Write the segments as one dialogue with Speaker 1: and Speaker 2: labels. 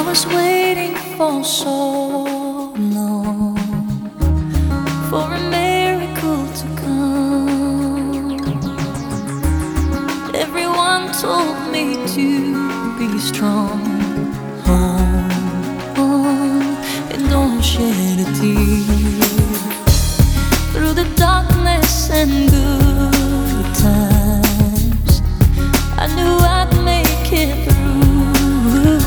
Speaker 1: was waiting for so long for a miracle to come. Everyone told me to be strong. Hold on and don't shed a tear. Through the darkness and good times, I knew I'd make it through.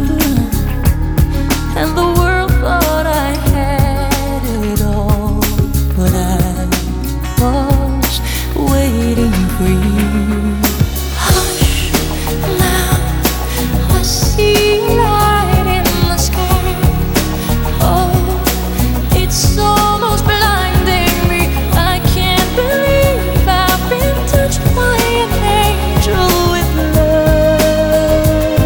Speaker 1: And the world thought I had it all, but I was waiting for you. Hush, now I see a light in the sky. Oh, it's almost blinding me. I can't believe I've been touched by an angel with love.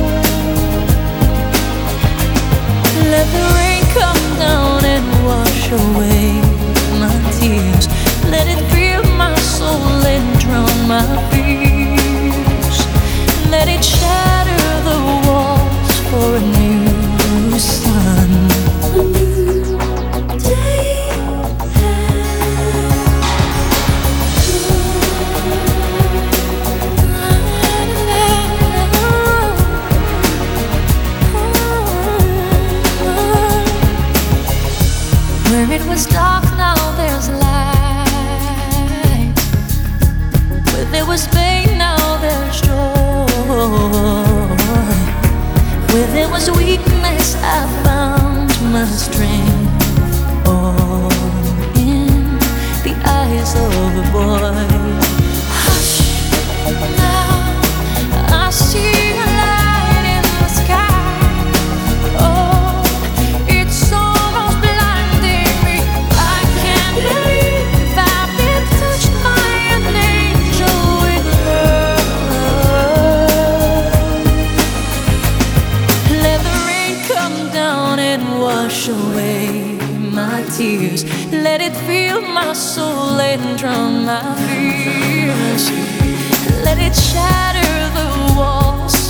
Speaker 1: Let the rain come down and wash away my tears. Let it fill my soul and drown my fears. Let it shatter the walls for a new sun. A new day where it was dark, now there's light. Where there was pain, now there's joy. Where there was weakness, I found my strength. All in the eyes of a boy. Hush, now I see a light in the sky. Oh, it's almost blinding me. I can't believe I've been touched by an angel with love. Let the rain come down and wash away my tears. Let it fill my soul and drown my fears. Let it shatter the walls